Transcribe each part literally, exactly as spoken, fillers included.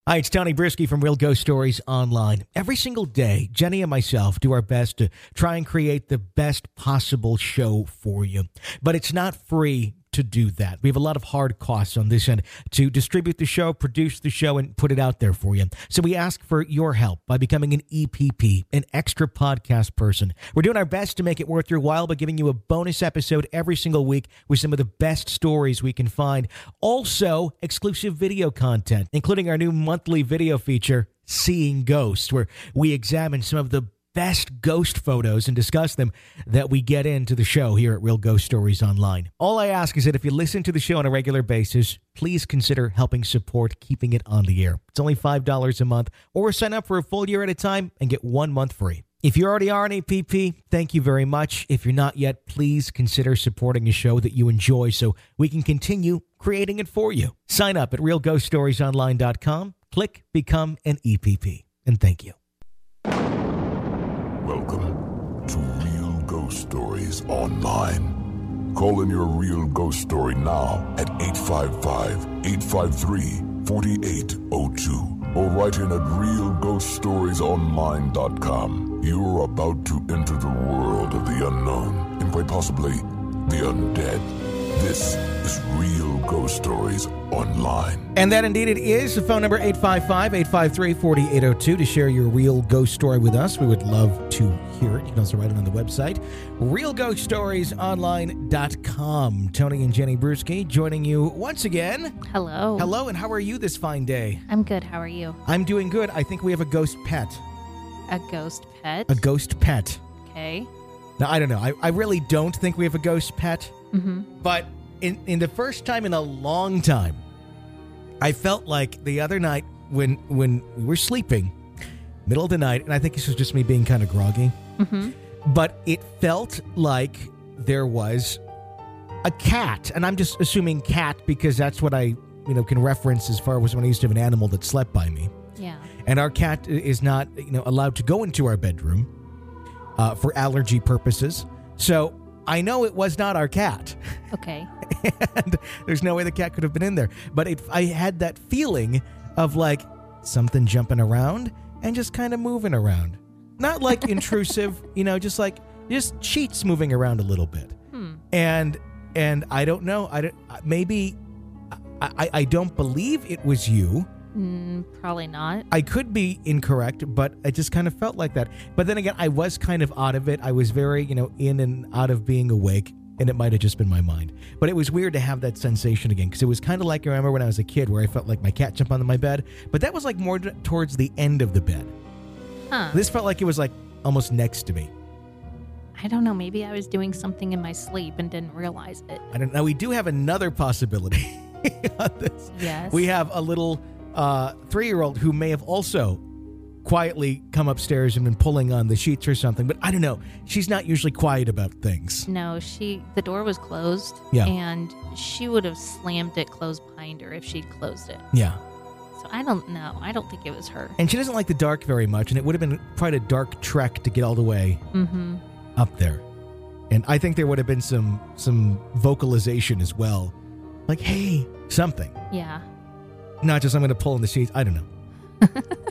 Hi, it's Tony Brisky from Real Ghost Stories Online. Every single day, Jenny and myself do our best to try and create the best possible show for you. But it's not free to do that. We have a lot of hard costs on this end to distribute the show, produce the show, and put it out there for you. So we ask for your help by becoming an E P P, an extra podcast person. We're doing our best to make it worth your while by giving you a bonus episode every single week with some of the best stories we can find. Also, exclusive video content, including our new monthly video feature, Seeing Ghosts, where we examine some of the best ghost photos and discuss them that we get into the show here at Real Ghost Stories Online. All I ask is that if you listen to the show on a regular basis, please consider helping support keeping it on the air. It's only five dollars a month, or sign up for a full year at a time and get one month free. If you already are an E P P, thank you very much. If you're not yet, please consider supporting a show that you enjoy so we can continue creating it for you. Sign up at real ghost stories online dot com. Click Become an E P P. And thank you. Welcome to Real Ghost Stories Online. Call in your real ghost story now at eight five five, eight five three, four eight zero two or write in at real ghost stories online dot com. You're about to enter the world of the unknown and quite possibly the undead. This is Real Ghost Stories Online. And that indeed it is. The phone number eight five five, eight five three, four eight zero two to share your real ghost story with us. We would love to hear it. You can also write it on the website, real ghost stories online dot com. Tony and Jenny Brewski joining you once again. Hello. Hello, and how are you this fine day? I'm good. How are you? I'm doing good. I think we have a ghost pet. A ghost pet? A ghost pet. Okay. Now, I don't know. I, I really don't think we have a ghost pet. Mm-hmm. But in, in the first time in a long time, I felt like the other night when when we were sleeping, middle of the night, and I think this was just me being kind of groggy, Mm-hmm. but it felt like there was a cat, and I'm just assuming cat because that's what I you know can reference as far as when I used to have an animal that slept by me. Yeah. And our cat is not you know allowed to go into our bedroom uh, for allergy purposes, so I know it was not our cat. Okay. And there's no way the cat could have been in there. But it, I had that feeling of like something jumping around and just kind of moving around. Not like intrusive, you know, just like just sheets moving around a little bit. Hmm. And and I don't know. I don't, maybe I, I, I don't believe it was you. Mm, probably not. I could be incorrect, but I just kind of felt like that. But then again, I was kind of out of it. I was very, you know, in and out of being awake, and it might have just been my mind. But it was weird to have that sensation again, because it was kind of like I remember when I was a kid where I felt like my cat jumped onto my bed, but that was like more t- towards the end of the bed. Huh. This felt like it was like almost next to me. I don't know. Maybe I was doing something in my sleep and didn't realize it. I don't know. We do have another possibility on this. Yes. We have a little uh, three-year-old who may have also quietly come upstairs and been pulling on the sheets or something, but I don't know. She's not usually quiet about things. No, she. The door was closed. Yeah. And she would have slammed it closed behind her if she'd closed it. Yeah. So I don't know. I don't think it was her. And she doesn't like the dark very much, and it would have been quite a dark trek to get all the way Mm-hmm. up there. And I think there would have been some some vocalization as well. Like, hey, something. Yeah. Not just I'm going to pull in the sheets. I don't know.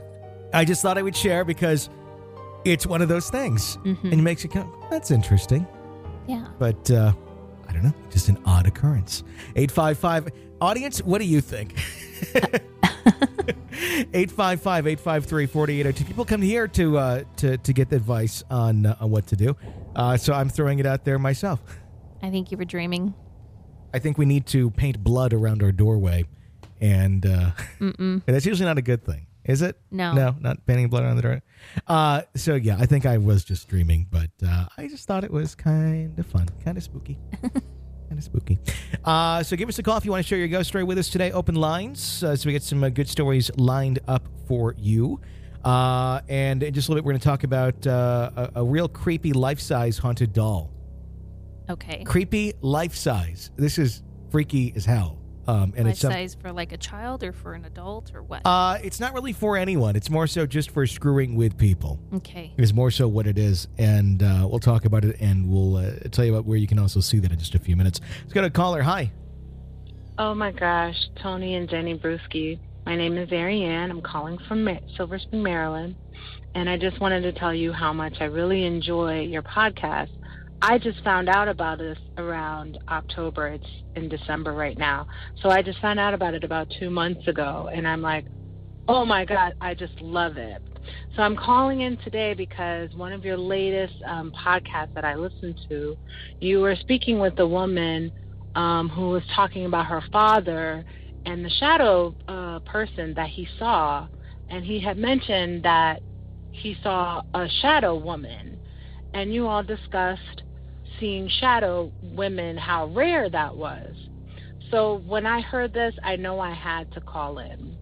I just thought I would share because it's one of those things. Mm-hmm. And it makes you go, that's interesting. Yeah. But, uh, I don't know, just an odd occurrence. eight five five, audience, what do you think? eight five five, eight five three, four eight zero two. People come here to uh, to to get advice on, uh, on what to do. Uh, so I'm throwing it out there myself. I think you were dreaming. I think we need to paint blood around our doorway. And uh, Mm-mm. that's usually not a good thing, is it? No. No, not painting blood around the door. Uh, so, yeah, I think I was just dreaming. But uh, I just thought it was kind of fun, kind of spooky. Kind of spooky. Uh, so give us a call if you want to share your ghost story with us today. Open lines, uh, so we get some uh, good stories lined up for you. Uh, and in just a little bit, we're going to talk about uh, a, a real creepy life-size haunted doll. Okay. Creepy life-size. This is freaky as hell. Um, and Life it's some, size for like a child or for an adult or what? uh, it's not really for anyone. It's more so just for screwing with people. Okay. Is more so what it is, and uh, we'll talk about it, and we'll uh, tell you about where you can also see that in just a few minutes. Let's go to a caller. Hi. Oh my gosh, Tony and Jenny Brewski. My name is Ariane. I'm calling from Ma- Silver Spring, Maryland. And I just wanted to tell you how much I really enjoy your podcast. I just found out about this around October. It's in December right now. So I just found out about it about two months ago. And I'm like, oh, my God, I just love it. So I'm calling in today because one of your latest um, podcasts that I listened to, you were speaking with a woman um, who was talking about her father and the shadow uh, person that he saw. And he had mentioned that he saw a shadow woman. And you all discussed seeing shadow women, how rare that was. So when I heard this, I know I had to call in.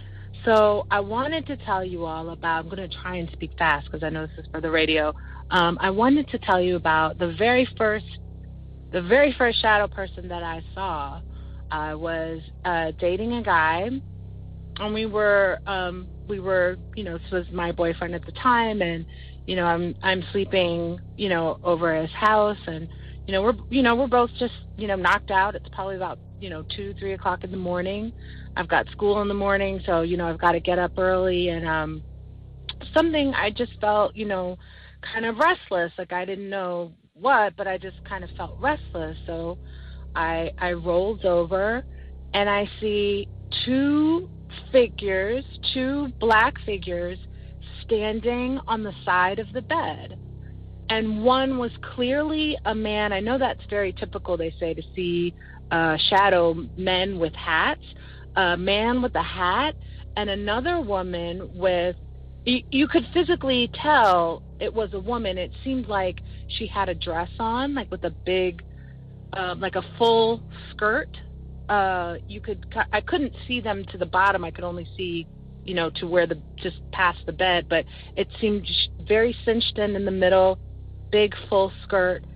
So I wanted to tell you all about, I'm going to try and speak fast because I know this is for the radio. Um, I wanted to tell you about the very first, the very first shadow person that I saw. I was uh, dating a guy, and we were, um, we were, you know, this was my boyfriend at the time, and you know, I'm I'm sleeping, you know, over at his house, and you know, we're, you know, we're both just, you know, knocked out. It's probably about, you know, two, three o'clock in the morning. I've got school in the morning, so you know, I've got to get up early, and um, something I just felt, you know, kind of restless. Like I didn't know what, but I just kind of felt restless. So I I rolled over, and I see two figures, two black figures, standing on the side of the bed. And one was clearly a man. I know that's very typical, they say, to see uh, shadow men with hats. A man with a hat, and another woman with, you, you could physically tell it was a woman. It seemed like she had a dress on, like with a big, uh, like a full skirt. Uh, you could, I couldn't see them to the bottom. I could only see, you know, to where the, just past the bed, but it seemed very cinched in in the middle, big full skirt,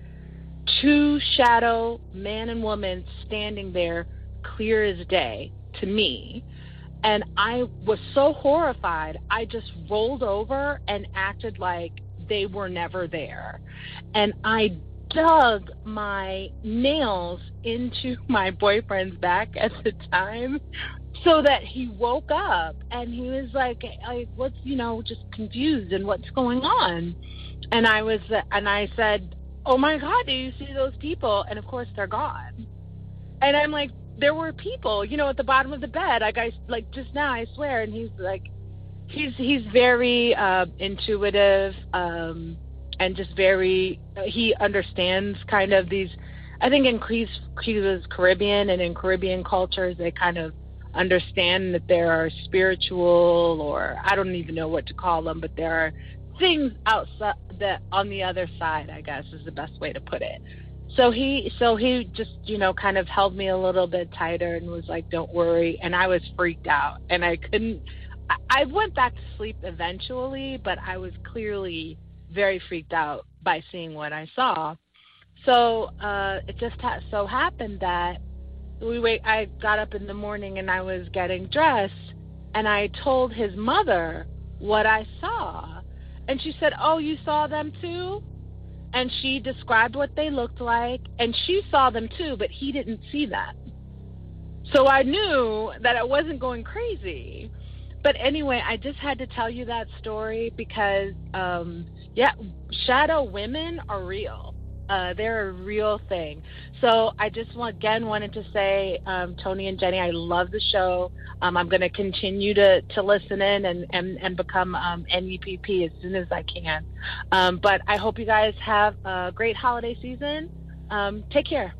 two shadow man and woman standing there clear as day to me. And I was so horrified, I just rolled over and acted like they were never there. And I dug my nails into my boyfriend's back at the time so that he woke up, and he was like, I, what's, you know, just confused and what's going on? And I was, and I said, oh my God, do you see those people? And of course they're gone. And I'm like, there were people, you know, at the bottom of the bed, like I, like just now, I swear. And he's like, he's, he's very uh, intuitive, um, and just very, uh, he understands kind of these, I think in he's, he was Caribbean, and in Caribbean cultures, they kind of understand that there are spiritual, or I don't even know what to call them, but there are things outside that on the other side, I guess is the best way to put it. So he, so he just, you know, kind of held me a little bit tighter and was like, don't worry. And I was freaked out, and I couldn't, I, I went back to sleep eventually, but I was clearly very freaked out by seeing what I saw. So uh, it just ha- so happened that we wait, I got up in the morning and I was getting dressed, and I told his mother what I saw. And she said, oh, you saw them too? And she described what they looked like, and she saw them too, but he didn't see them. So I knew that I wasn't going crazy. But anyway, I just had to tell you that story because, um, yeah, shadow women are real. Uh, they're a real thing. So I just want, again wanted to say, um, Tony and Jenny, I love the show. Um, I'm going to continue to, to listen in and, and, and become um, N E P P as soon as I can. Um, but I hope you guys have a great holiday season. Um, take care.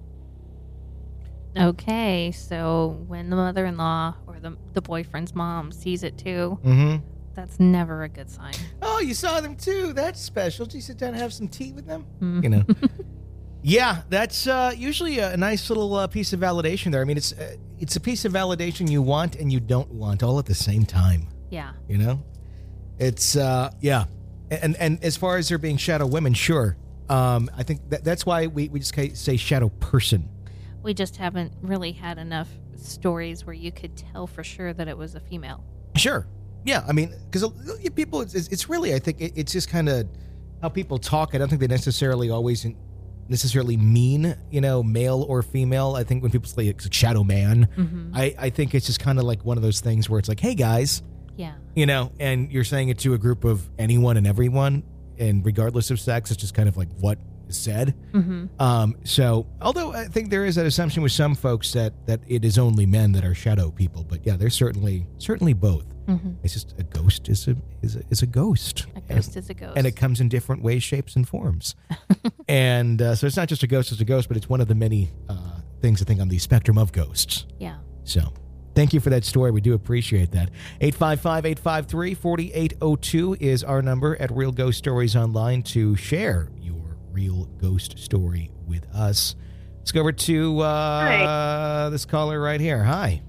Okay, so when the mother-in-law or the, the boyfriend's mom sees it too, Mm-hmm. that's never a good sign. Oh, you saw them too. That's special. Did you sit down and have some tea with them? Mm. You know. Yeah, that's uh, usually a nice little uh, piece of validation there. I mean, it's uh, it's a piece of validation you want and you don't want all at the same time. Yeah. You know, it's uh, yeah, and and as far as there being shadow women, sure. Um, I think that, that's why we we just say shadow person. We just haven't really had enough stories where you could tell for sure that it was a female. Sure. Yeah, I mean, because people, it's, it's really, I think, it, it's just kind of how people talk. I don't think they necessarily always in, necessarily mean, you know, male or female. I think when people say it's a shadow man, Mm-hmm. I, I think it's just kind of like one of those things where it's like, hey, guys, Yeah. you know, and you're saying it to a group of anyone and everyone, and regardless of sex, it's just kind of like what is said. Mm-hmm. Um, so, although I think there is that assumption with some folks that, that it is only men that are shadow people, but yeah, there's certainly certainly both. Mm-hmm. It's just a ghost is a is a, is a ghost. A ghost and, is a ghost. and it comes in different ways, shapes, and forms. and uh, so it's not just a ghost as a ghost, but it's one of the many uh, things I think on the spectrum of ghosts. Yeah. So thank you for that story. We do appreciate that. eight five five, eight five three, four eight zero two is our number at Real Ghost Stories Online to share your real ghost story with us. Let's go over to uh, this caller right here. Hi.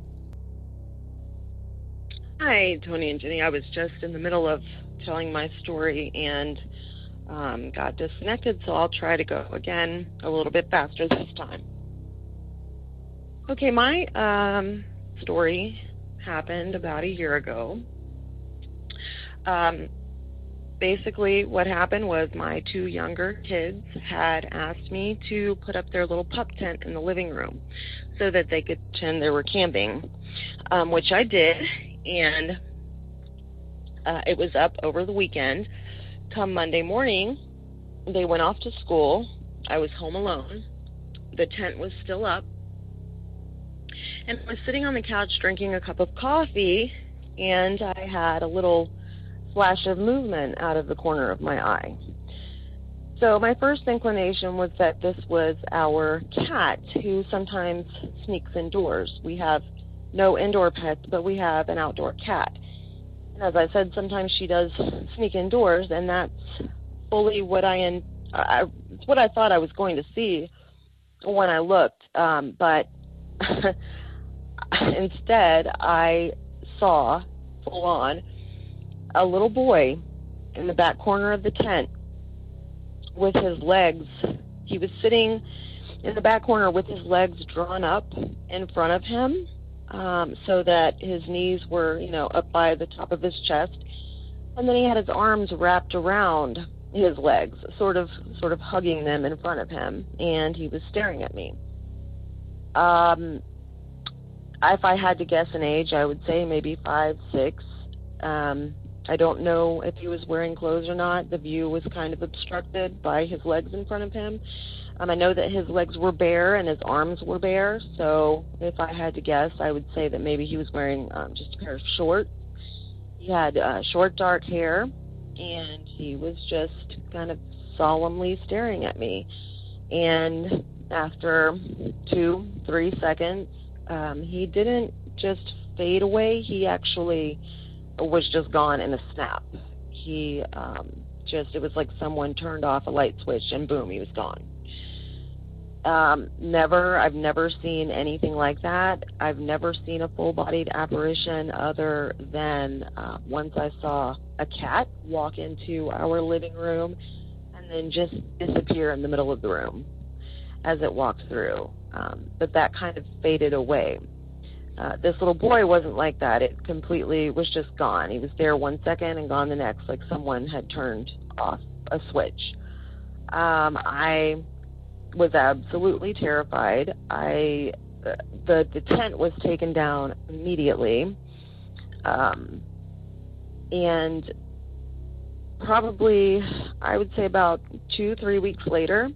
Hi, Tony and Jenny. I was just in the middle of telling my story and um, got disconnected, so I'll try to go again a little bit faster this time. Okay, my um, story happened about a year ago. Um, basically, what happened was my two younger kids had asked me to put up their little pup tent in the living room so that they could pretend they were camping, um, which I did. And uh, it was up over the weekend. Come Monday morning, they went off to school. I was home alone. The tent was still up. And I was sitting on the couch drinking a cup of coffee, and I had a little flash of movement out of the corner of my eye. So my first inclination was that this was our cat, who sometimes sneaks indoors. We have no indoor pets, but we have an outdoor cat. And as I said, sometimes she does sneak indoors, and that's fully what I, in, I it's what I thought I was going to see when I looked. Um, but instead, I saw, full on, a little boy in the back corner of the tent with his legs. He was sitting in the back corner with his legs drawn up in front of him, Um, so that his knees were, you know, up by the top of his chest, and then he had his arms wrapped around his legs, sort of, sort of hugging them in front of him, and he was staring at me. Um, if I had to guess an age, I would say maybe five, six. Um, I don't know if he was wearing clothes or not. The view was kind of obstructed by his legs in front of him. Um, I know that his legs were bare and his arms were bare, so if I had to guess, I would say that maybe he was wearing um, just a pair of shorts. He had uh, short, dark hair, and he was just kind of solemnly staring at me. And after two, three seconds, um, he didn't just fade away. He actually was just gone in a snap. He um, just, it was like someone turned off a light switch, and boom, he was gone. Um, never, I've never seen anything like that. I've never seen a full-bodied apparition other than uh, once I saw a cat walk into our living room and then just disappear in the middle of the room as it walked through. Um, but that kind of faded away. Uh, this little boy wasn't like that. It completely was just gone. He was there one second and gone the next, like someone had turned off a switch. Um, I was absolutely terrified. I uh, the the tent was taken down immediately, um, and probably I would say about two three weeks later,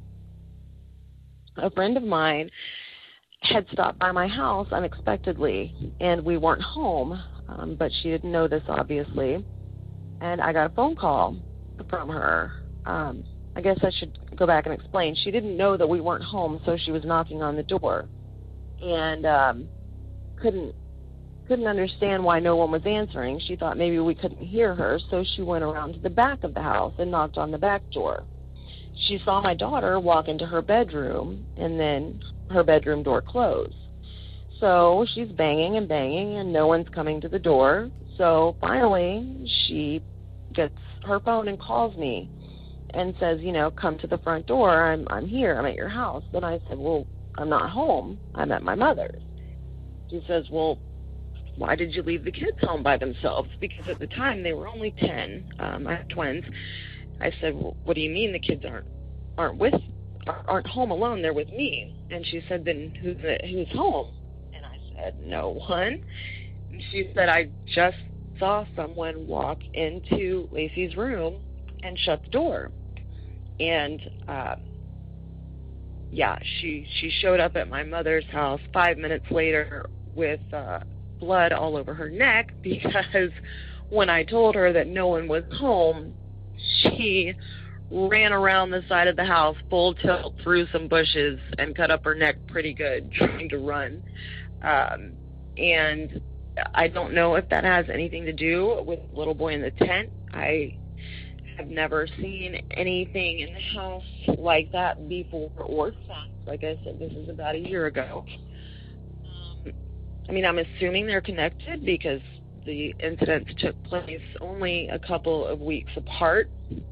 a friend of mine had stopped by my house unexpectedly, and we weren't home, um, but she didn't know this obviously, and I got a phone call from her. Um, I guess I should go back and explain. She didn't know that we weren't home, so she was knocking on the door, and um, couldn't couldn't understand why no one was answering. She thought maybe we couldn't hear her, so she went around to the back of the house and knocked on the back door. She saw my daughter walk into her bedroom, and then her bedroom door closed. So she's banging and banging, and no one's coming to the door. So finally, she gets her phone and calls me and says, you know, come to the front door. I'm I'm here. I'm at your house. And I said, well, I'm not home. I'm at my mother's. She says, well, why did you leave the kids home by themselves? Because at the time they were only ten. Um, I have twins. I said, well, what do you mean the kids aren't aren't with aren't home alone. They're with me. And she said, then who's, who's home? And I said, no one. And she said, I just saw someone walk into Lacey's room and shut the door. And, uh, yeah, she, she showed up at my mother's house five minutes later with uh, blood all over her neck, because when I told her that no one was home, she ran around the side of the house full tilt through some bushes and cut up her neck pretty good trying to run. Um, and I don't know if that has anything to do with the little boy in the tent. I have never seen anything in the house like that before or since. Like I said, this is about a year ago. Um, I mean, I'm assuming they're connected because the incidents took place only a couple of weeks apart.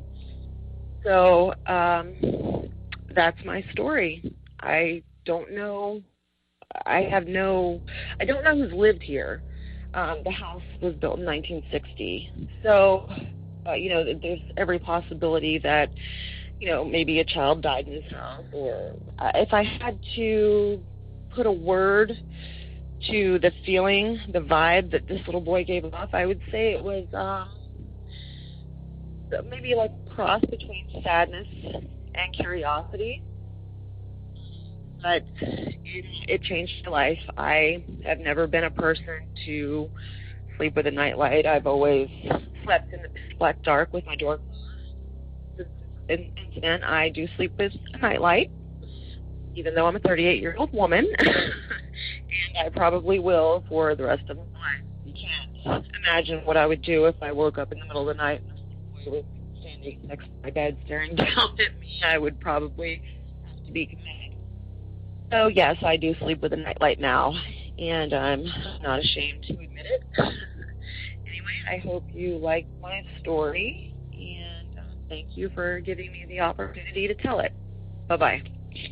So um, that's my story. I don't know. I have no, I don't know who's lived here. Um, the house was built in nineteen sixty. So, uh, you know, there's every possibility that, you know, maybe a child died in this house. Or uh, if I had to put a word to the feeling, the vibe that this little boy gave off, I would say it was um, maybe like a cross between sadness and curiosity. But it, it changed my life. I have never been a person to sleep with a nightlight. I've always slept in the black dark with my door closed. In incident, I do sleep with a nightlight, even though I'm a thirty-eight-year-old woman, and I probably will for the rest of my life. You can't imagine what I would do if I woke up in the middle of the night and this boy was standing next to my bed staring down at me. I would probably have to be committed. So, yes, I do sleep with a nightlight now, and I'm not ashamed to admit it. Anyway, I hope you liked my story, and uh, thank you for giving me the opportunity to tell it. Bye-bye.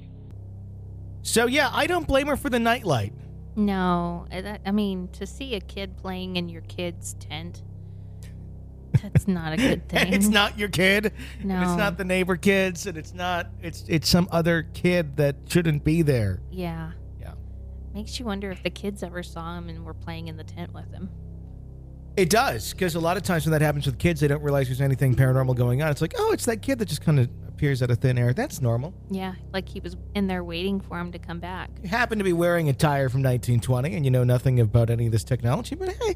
So, yeah, I don't blame her for the nightlight. No, that, I mean, to see a kid playing in your kid's tent, that's not a good thing. It's not your kid. No. And it's not the neighbor kids, and it's not, it's it's some other kid that shouldn't be there. Yeah. Yeah. Makes you wonder if the kids ever saw him and were playing in the tent with him. It does, because a lot of times when that happens with kids, they don't realize there's anything paranormal going on. It's like, oh, it's that kid that just kind of appears out of thin air. That's normal. Yeah, like he was in there waiting for him to come back. You happen to be wearing a tire from nineteen twenty, and you know nothing about any of this technology, but hey.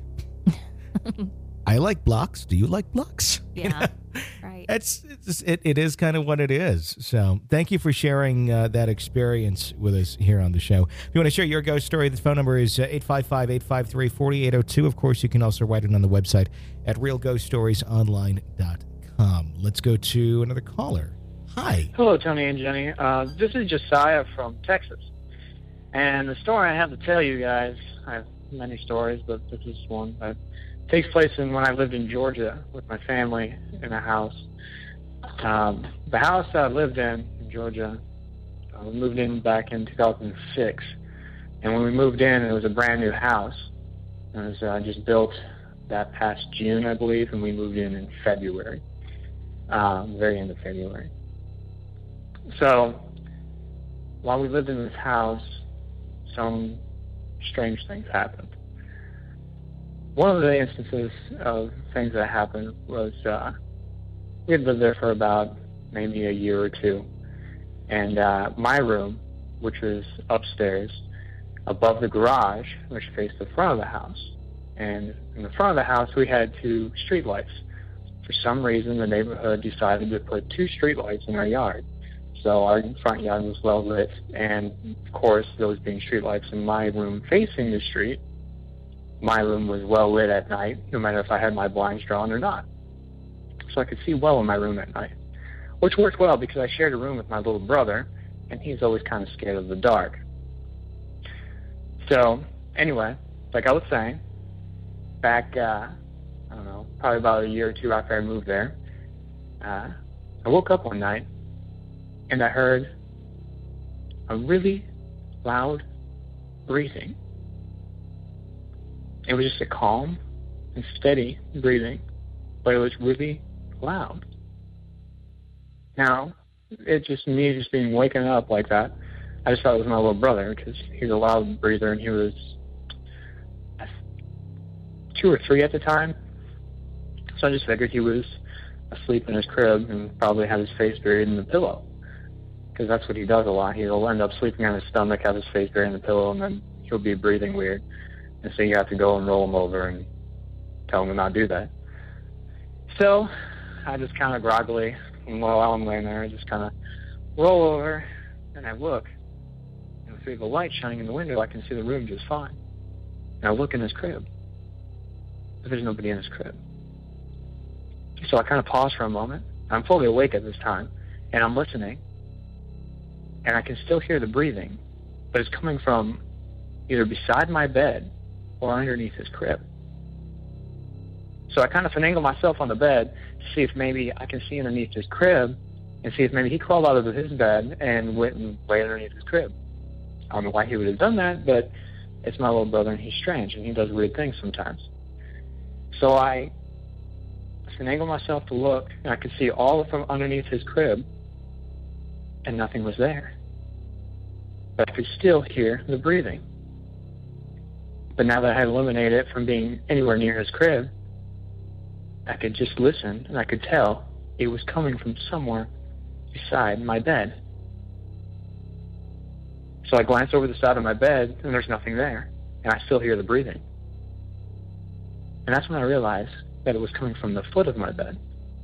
I like blocks. Do you like blocks? Yeah, you know? right. It's, it's it, it is kind of what it is. So thank you for sharing uh, that experience with us here on the show. If you want to share your ghost story, the phone number is uh, eight five five, eight five three, four eight zero two. Of course, you can also write it on the website at real ghost stories online dot com. Let's go to another caller. Hi. Hello, Tony and Jenny. Uh, this is Josiah from Texas. And the story I have to tell you guys, I have many stories, but this is one that takes place in when I lived in Georgia with my family in a house. Um, the house that I lived in in Georgia, uh, we moved in back in two thousand six. And when we moved in, it was a brand new house. It was uh, just built that past June, I believe, and we moved in in February, um, very end of February. So while we lived in this house, some strange things happened. One of the instances of things that happened was uh, we had lived there for about maybe a year or two. And uh, my room, which was upstairs, above the garage, which faced the front of the house. And in the front of the house, we had two streetlights. For some reason, the neighborhood decided to put two streetlights in our yard. So our front yard was well lit. And, of course, those being streetlights in my room facing the street, my room was well lit at night, no matter if I had my blinds drawn or not. So I could see well in my room at night, which worked well because I shared a room with my little brother, and he's always kind of scared of the dark. So, anyway, like I was saying, back, uh, I don't know, probably about a year or two after I moved there, uh, I woke up one night, and I heard a really loud breathing. It was just a calm and steady breathing, but it was really loud. Now, it just me just being waking up like that. I just thought it was my little brother because he's a loud breather and he was two or three at the time. So I just figured he was asleep in his crib and probably had his face buried in the pillow, because that's what he does a lot. He'll end up sleeping on his stomach, have his face buried in the pillow, and then he'll be breathing weird. And so you have to go and roll him over and tell him to not do that. So I just kind of groggily, and while I'm laying there, I just kind of roll over and I look. And through the light shining in the window, I can see the room just fine. And I look in his crib, but there's nobody in his crib. So I kind of pause for a moment. I'm fully awake at this time, and I'm listening. And I can still hear the breathing, but it's coming from either beside my bed or underneath his crib. So I kind of finagle myself on the bed to see if maybe I can see underneath his crib and see if maybe he crawled out of his bed and went and lay underneath his crib. I don't know why he would have done that, but it's my little brother, and he's strange, and he does weird things sometimes. So I finagle myself to look, and I could see all from underneath his crib, and nothing was there. But I could still hear the breathing. But now that I had eliminated it from being anywhere near his crib, I could just listen, and I could tell it was coming from somewhere beside my bed. So I glance over the side of my bed, and there's nothing there, and I still hear the breathing. And that's when I realized that it was coming from the foot of my bed.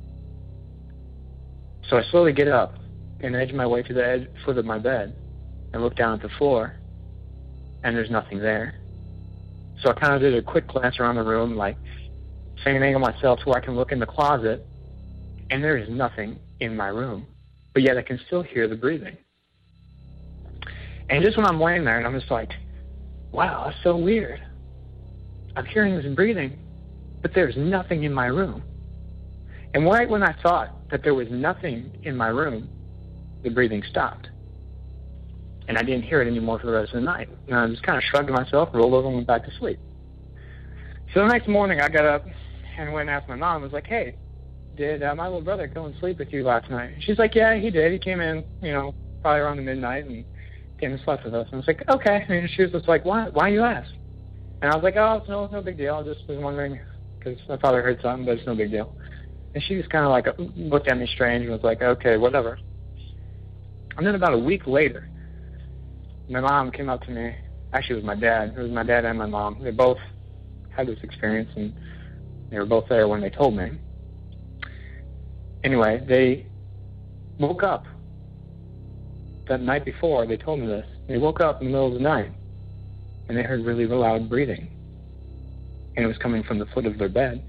So I slowly get up and edge my way to the edge, foot of my bed and look down at the floor, and there's nothing there. So I kind of did a quick glance around the room, like finagle myself to where I can look in the closet, and there is nothing in my room. But yet I can still hear the breathing. And just when I'm laying there, and I'm just like, wow, that's so weird. I'm hearing this breathing, but there's nothing in my room. And right when I thought that there was nothing in my room, the breathing stopped. And I didn't hear it anymore for the rest of the night. And I just kind of shrugged myself, rolled over, and went back to sleep. So the next morning, I got up and went and asked my mom. I was like, hey, did uh, my little brother go and sleep with you last night? And she's like, yeah, he did. He came in, you know, probably around the midnight and came and slept with us. And I was like, okay. And she was just like, why, why you ask? And I was like, oh, it's no, it's no big deal. I just was wondering, because I thought I heard something, but it's no big deal. And she just kind of like looked at me strange and was like, okay, whatever. And then about a week later, my mom came up to me. Actually, it was my dad. It was my dad and my mom. They both had this experience, and they were both there when they told me. Anyway, they woke up that night before. They told me this. They woke up in the middle of the night, and they heard really loud breathing. And it was coming from the foot of their bed.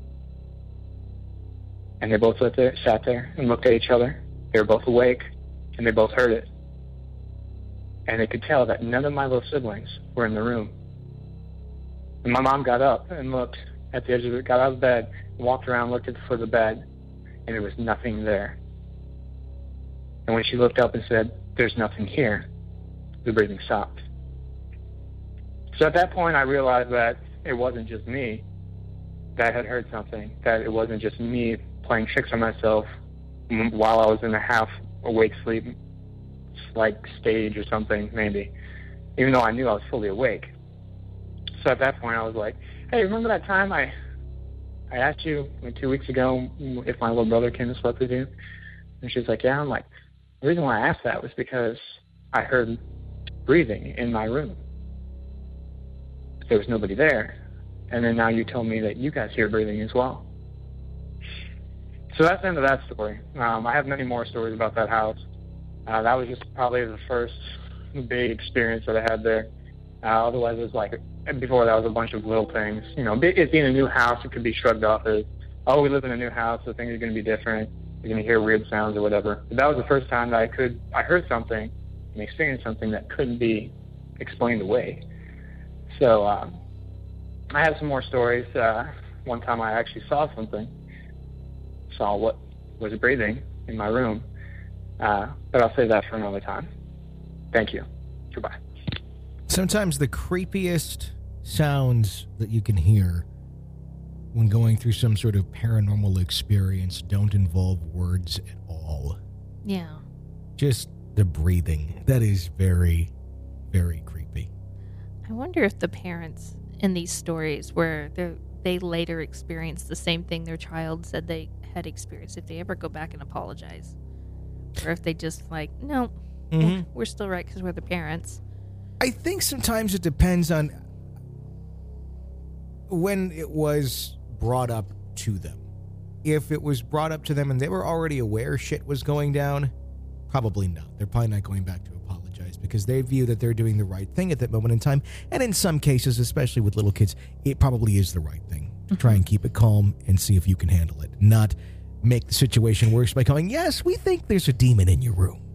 And they both sat there, sat there and looked at each other. They were both awake, and they both heard it. And they could tell that none of my little siblings were in the room. And my mom got up and looked at the edge of it, got out of bed, walked around, looked at the foot of the bed, and there was nothing there. And when she looked up and said, there's nothing here, the breathing stopped. So at that point, I realized that it wasn't just me that had heard something, that it wasn't just me playing tricks on myself while I was in a half-awake sleep, like stage or something, maybe, even though I knew I was fully awake. So at that point, I was like, hey, remember that time I I asked you like two weeks ago if my little brother came and slept with you? And she's like, yeah. I'm like, the reason why I asked that was because I heard breathing in my room. But there was nobody there. And then now you told me that you guys hear breathing as well. So that's the end of that story. Um, I have many more stories about that house. Uh, that was just probably the first big experience that I had there. Uh, otherwise, it was like, before that was a bunch of little things. You know, it being a new house, it could be shrugged off as, oh, we live in a new house, so things are going to be different. You're going to hear weird sounds or whatever. But that was the first time that I could, I heard something and experienced something that couldn't be explained away. So um, I have some more stories. Uh, one time I actually saw something, saw what was breathing in my room. Uh, but I'll save that for another time. Thank you. Goodbye. Sometimes the creepiest sounds that you can hear when going through some sort of paranormal experience don't involve words at all. Yeah. just the breathing. That is very, very creepy. I wonder if the parents in these stories where they they later experience the same thing their child said they had experienced, if they ever go back and apologize. Or if they just like, no, Mm-hmm. we're, we're still right because we're the parents. I think sometimes it depends on when it was brought up to them. If it was brought up to them and they were already aware shit was going down, probably not. They're probably not going back to apologize because they view that they're doing the right thing at that moment in time. And in some cases, especially with little kids, it probably is the right thing to try and keep it calm and see if you can handle it. Not make the situation worse by going, yes, we think there's a demon in your room.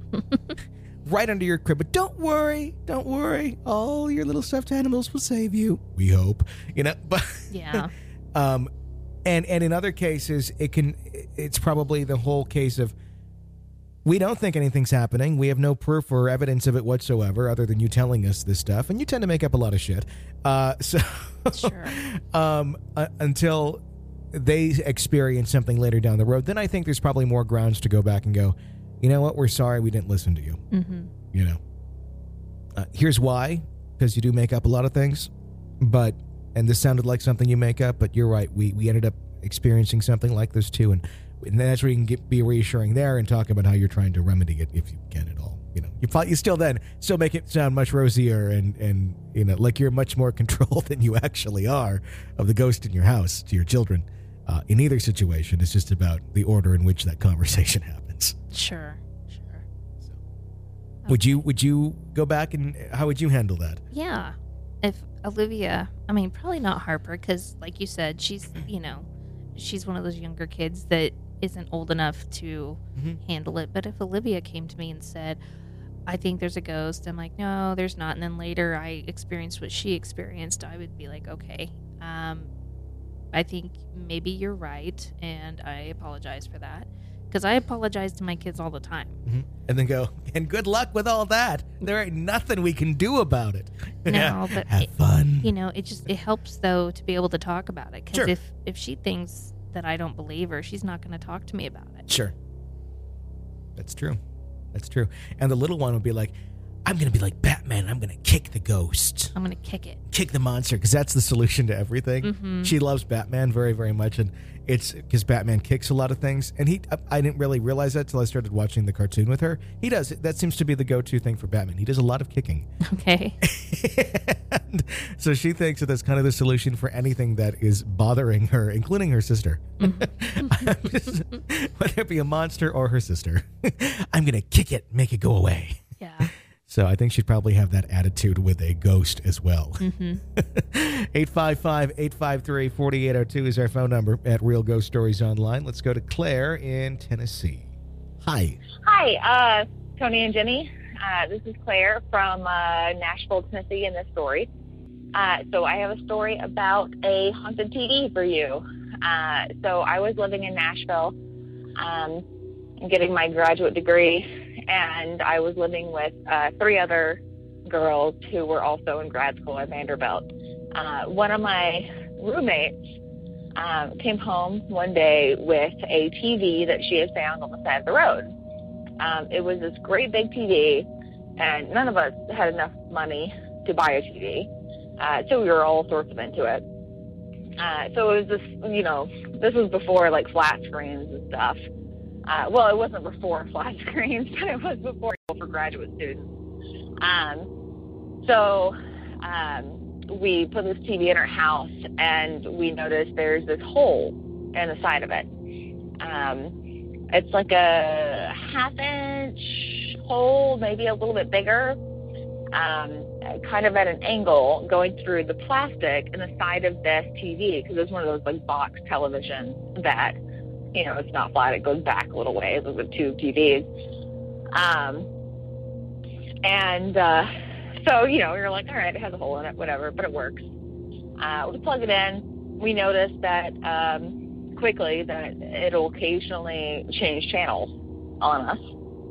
Right under your crib. But don't worry. Don't worry. All your little stuffed animals will save you. We hope. You know, but Yeah. um and and in other cases it can it's probably the whole case of we don't think anything's happening. We have no proof or evidence of it whatsoever other than you telling us this stuff, and you tend to make up a lot of shit. Uh so Sure. um uh, until they experience something later down the road, then I think there's probably more grounds to go back and go, you know what, we're sorry we didn't listen to you. Mm-hmm. You know, uh, here's why, because you do make up a lot of things, but, and this sounded like something you make up, but you're right, we, we ended up experiencing something like this too, and, and that's where you can get, be reassuring there and talk about how you're trying to remedy it if you can at all. You know, you, probably, you still then still make it sound much rosier and, and, you know, like you're much more control than you actually are of the ghost in your house to your children. Uh, in either situation, it's just about the order in which that conversation happens. Sure. Sure. So, would you would you go back and how would you handle that? Yeah. If Olivia, I mean, probably not Harper, because like you said, she's, you know, she's one of those younger kids that isn't old enough to Mhm. handle it. But if Olivia came to me and said, I think there's a ghost, I'm like, no, there's not. And then later I experienced what she experienced, I would be like, okay, um, I think maybe you're right, and I apologize for that. Because I apologize to my kids all the time. Mm-hmm. And then go, and good luck with all that. There ain't nothing we can do about it. No, but have it- fun. You know, it just it helps though to be able to talk about it. Because Sure. if if she thinks that I don't believe her, she's not going to talk to me about it. Sure. That's true. That's true. And the little one would be like, I'm going to be like Batman. I'm going to kick the ghost, I'm going to kick it. kick the monster, because that's the solution to everything. Mhm. She loves Batman very, very much. And it's because Batman kicks a lot of things. And he, I didn't really realize that till I started watching the cartoon with her. He does. That seems to be the go-to thing for Batman. He does a lot of kicking. Okay. And so she thinks that that's kind of the solution for anything that is bothering her, including her sister. I'm just- whether it be a monster or her sister, I'm going to kick it, make it go away. Yeah. So I think she'd probably have that attitude with a ghost as well. Mm-hmm. eight five five, eight five three, four eight zero two is our phone number at Real Ghost Stories Online. Let's go to Claire in Tennessee. Hi. Hi, uh, Tony and Jenny. Uh, this is Claire from uh, Nashville, Tennessee, in this story. Uh, so I have a story about a haunted T V for you. Uh, so I was living in Nashville, um, getting my graduate degree, and I was living with uh, three other girls who were also in grad school at Vanderbilt. Uh, one of my roommates um, came home one day with a T V that she had found on the side of the road. Um, it was this great big T V, and none of us had enough money to buy a T V, uh, so we were all sorts of into it. Uh, so it was this, you know, this was before like flat screens and stuff. Uh, well, it wasn't before flat screens, but it was before for graduate students. Um, so um, we put this T V in our house, and we noticed there's this hole in the side of it. Um, it's like a half-inch hole, maybe a little bit bigger, um, kind of at an angle going through the plastic in the side of this T V, because it's one of those like box televisions that, you know, it's not flat, it goes back a little ways with the tube T Vs. Um, and uh, so, you know, you're like, all right, it has a hole in it, whatever, but it works. Uh, we plug it in. We notice that um, quickly that it'll occasionally change channels on us.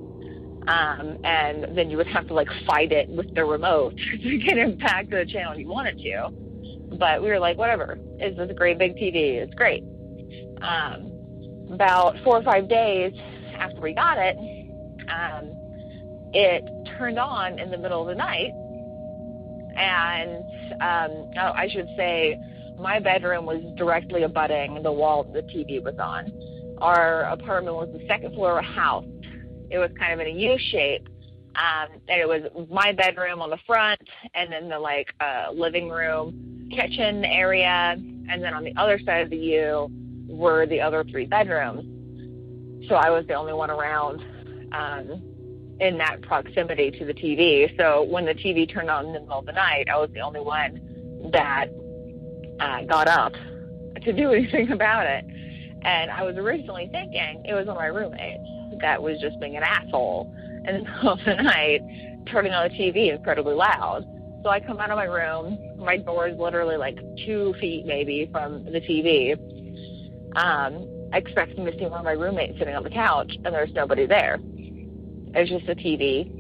Um, and then you would have to like fight it with the remote to get it back to the channel you wanted to. But we were like, whatever, it's this great big T V, it's great. Um, about four or five days after we got it, um, it turned on in the middle of the night. And um, oh, I should say my bedroom was directly abutting the wall the T V was on. Our apartment was the second floor of a house. It was kind of in a U shape. Um, and it was my bedroom on the front, and then the like uh, living room, kitchen area, and then on the other side of the U were the other three bedrooms. So I was the only one around um, in that proximity to the T V. So when the T V turned on in the middle of the night, I was the only one that uh, got up to do anything about it. And I was originally thinking it was one of my roommates that was just being an asshole in the middle of the night, turning on the T V incredibly loud. So I come out of my room. My door is literally like two feet maybe from the T V, um, expecting to see one of my roommates sitting on the couch, and there's nobody there. There's just the T V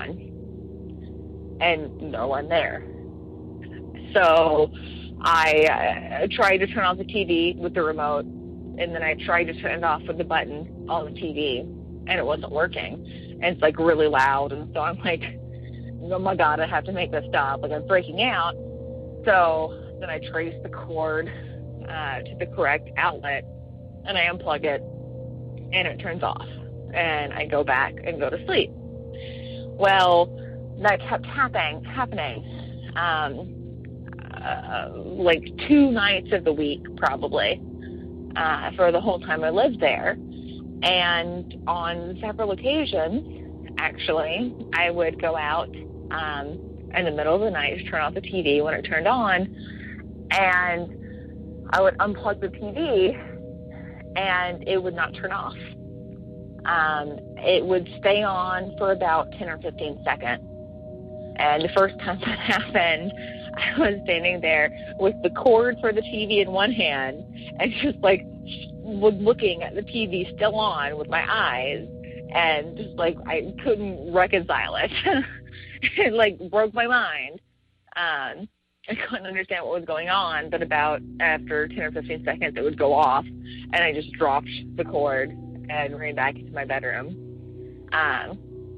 on and no one there. So I uh, tried to turn off the T V with the remote, and then I tried to turn it off with the button on the T V, and it wasn't working. And it's like really loud, and so I'm like, oh my God, I have to make this stop. Like I'm breaking out. So then I trace the cord uh, to the correct outlet, and I unplug it, and it turns off. And I go back and go to sleep. Well, that kept happening, happening um, uh, like two nights of the week probably uh, for the whole time I lived there. And on several occasions, actually, I would go out um, in the middle of the night to turn off the T V when it turned on, and I would unplug the T V, and it would not turn off. Um, it would stay on for about ten or fifteen seconds. And the first time that happened, I was standing there with the cord for the T V in one hand and just like was looking at the T V still on with my eyes, and just like I couldn't reconcile it. It like broke my mind. Um, I couldn't understand what was going on, but about after ten or fifteen seconds it would go off, and I just dropped the cord and ran back into my bedroom. Um,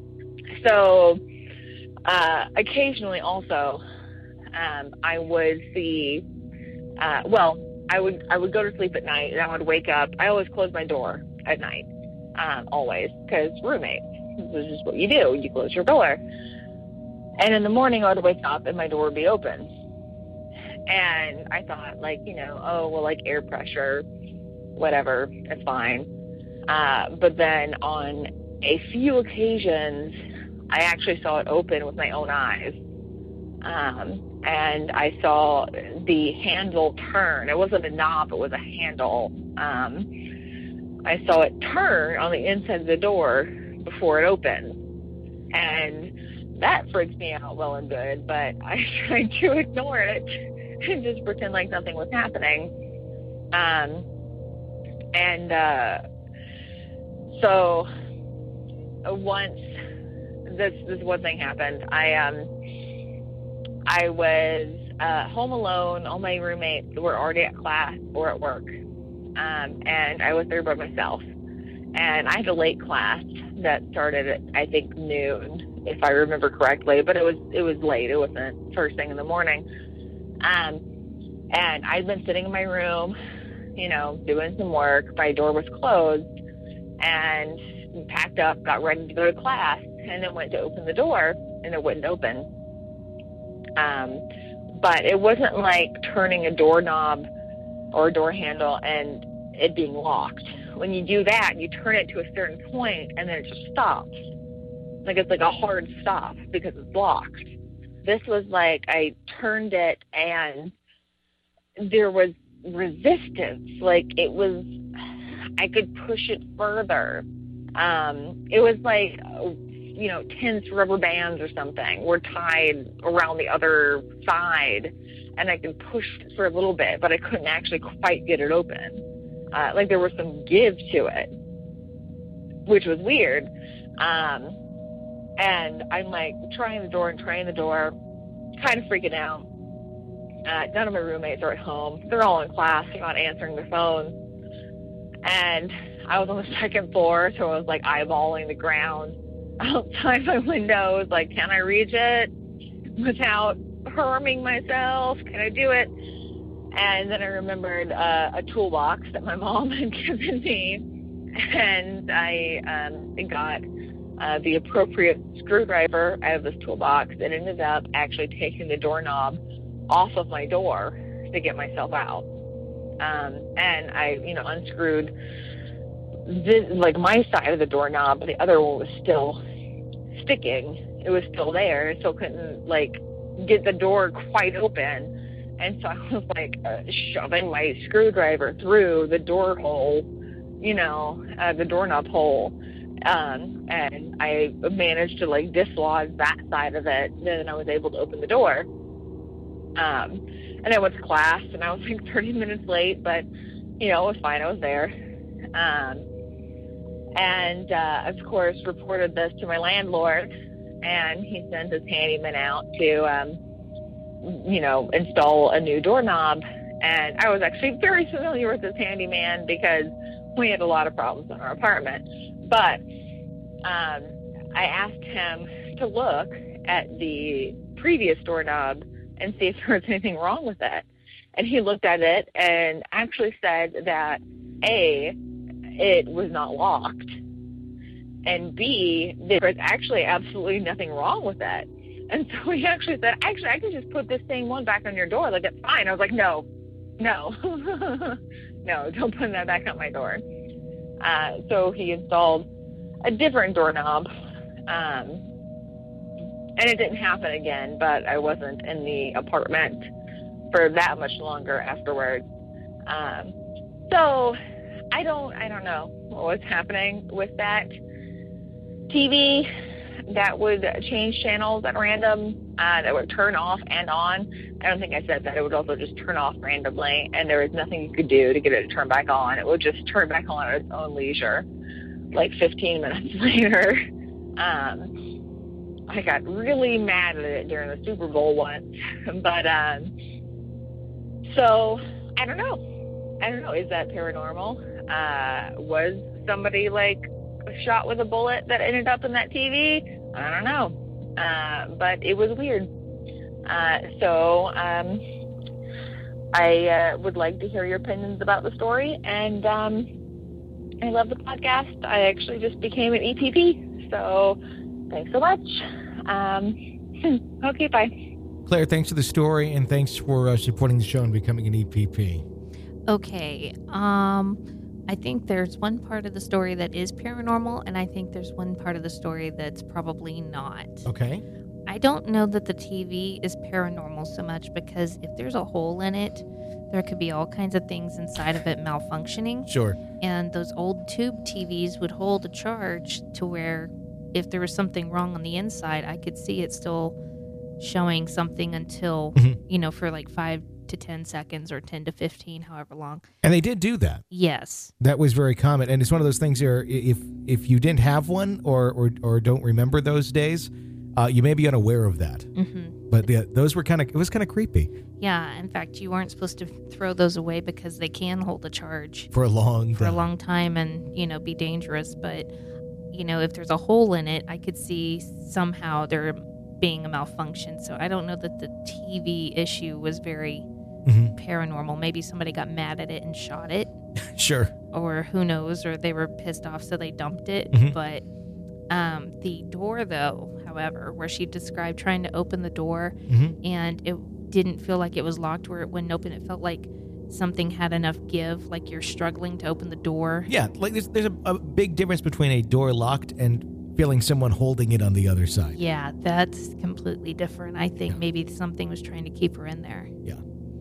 so uh, occasionally also um, I would see, uh, well, I would I would go to sleep at night, and I would wake up. I always close my door at night, um, always, because roommates. This is what you do. You close your door. And in the morning, I would wake up, and my door would be open. And I thought, like, you know, oh, well, like air pressure, whatever, it's fine. Uh, but then on a few occasions, I actually saw it open with my own eyes. Um, and I saw the handle turn. It wasn't a knob, it was a handle. Um, I saw it turn on the inside of the door before it opened. And that freaks me out well and good, but I tried to ignore it and just pretend like nothing was happening. Um, and uh, so once this this one thing happened, I um I was uh, home alone. All my roommates were already at class or at work, um, and I was there by myself. And I had a late class that started at, I think, noon, if I remember correctly. But it was it was late. It wasn't first thing in the morning. Um, and I'd been sitting in my room, you know, doing some work. My door was closed, and packed up, got ready to go to class, and then went to open the door, and it wouldn't open. Um, but it wasn't like turning a doorknob or a door handle and it being locked. When you do that, you turn it to a certain point, and then it just stops. Like it's like a hard stop because it's locked. This was like I turned it, and there was resistance. Like it was, I could push it further. Um, it was like, you know, tense rubber bands or something were tied around the other side, and I could push it for a little bit, but I couldn't actually quite get it open. Uh, like there was some give to it, which was weird. Um, and I'm like trying the door and trying the door, kind of freaking out. Uh, none of my roommates are at home. They're all in class. They're not answering their phones. And I was on the second floor, so I was like eyeballing the ground. outside my window. Was like, can I reach it without harming myself? Can I do it? And then I remembered uh, a toolbox that my mom had given me, and I um, got uh, the appropriate screwdriver out of this toolbox and ended up actually taking the doorknob off of my door to get myself out. Um, and I, you know, unscrewed this, like my side of the doorknob, but the other one was still sticking. It was still there. I still couldn't like get the door quite open. And so I was like uh, shoving my screwdriver through the door hole, you know, uh, the doorknob hole. Um, and I managed to like dislodge that side of it. And then I was able to open the door. Um, and I went to class and I was like thirty minutes late, but you know, it was fine. I was there. Um, and, uh, of course reported this to my landlord, and he sent his handyman out to, um, you know, install a new doorknob. And I was actually very familiar with this handyman because we had a lot of problems in our apartment. But um, I asked him to look at the previous doorknob and see if there was anything wrong with it. And he looked at it and actually said that, A, it was not locked, and B, there was actually absolutely nothing wrong with it. And so he actually said, actually, I can just put this same one back on your door. Like, it's fine. I was like, no, no, no, don't put that back on my door. Uh, so he installed a different doorknob. Um, and it didn't happen again, but I wasn't in the apartment for that much longer afterwards. Um, so I don't, I don't know what was happening with that T V that would change channels at random, uh, that would turn off and on. I don't think I said that. It would also just turn off randomly, and there was nothing you could do to get it to turn back on. It would just turn back on at its own leisure, like fifteen minutes later. Um, I got really mad at it during the Super Bowl once, but um, so I don't know. I don't know. Is that paranormal? Uh, was somebody like shot with a bullet that ended up in that T V? I don't know. Uh, but it was weird. Uh, so um, I uh, would like to hear your opinions about the story. And um, I love the podcast. I actually just became an E P P. So thanks so much. Um, okay, bye. Claire, thanks for the story, and thanks for uh, supporting the show and becoming an E P P. Okay. Um... I think there's one part of the story that is paranormal, and I think there's one part of the story that's probably not. Okay. I don't know that the T V is paranormal so much, because if there's a hole in it, there could be all kinds of things inside of it malfunctioning. Sure. And those old tube T Vs would hold a charge to where if there was something wrong on the inside, I could see it still showing something until, mm-hmm. you know, for like five to ten seconds or ten to fifteen, however long. And they did do that. Yes. That was very common. And it's one of those things where if if you didn't have one or or, or don't remember those days, uh, you may be unaware of that. Mm-hmm. But the, those were kind of, it was kind of creepy. Yeah. In fact, you weren't supposed to throw those away because they can hold a charge. For a long For time. a long time and, you know, be dangerous. But, you know, if there's a hole in it, I could see somehow there being a malfunction. So I don't know that the T V issue was very mm-hmm. paranormal. Maybe somebody got mad at it and shot it. Sure. Or who knows, or they were pissed off so they dumped it. Mm-hmm. But um, the door, though, however, where she described trying to open the door mm-hmm. and it didn't feel like it was locked where it wouldn't open. It felt like something had enough give, like you're struggling to open the door. Yeah, like there's, there's a, a big difference between a door locked and feeling someone holding it on the other side. Yeah, that's completely different. I think yeah. maybe something was trying to keep her in there. Yeah,